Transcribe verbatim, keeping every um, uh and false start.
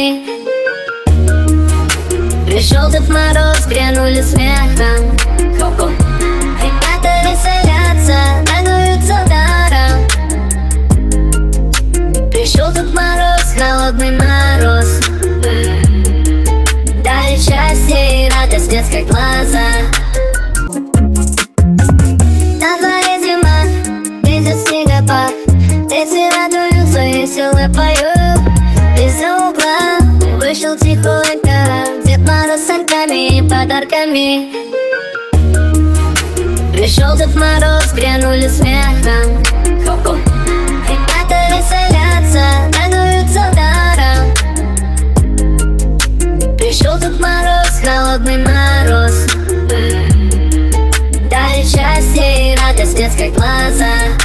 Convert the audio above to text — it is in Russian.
подарками. Пришел Дед Мороз, грянули смехом. Ребята веселятся, радуются даром. Пришел Дед Мороз, холодный мороз. Дали счастье и радость в детских глазах. На дворе зима, идет снегопад. Дети радуются, весело поют. Из-за угла вышел тихонько Дед Мороз с санками и подарками. Пришел Дед Мороз, грянули смехом. Ребята веселятся, радуются даром. Пришел Дед Мороз, холодный мороз. Дали счастье и радость в детских глазах.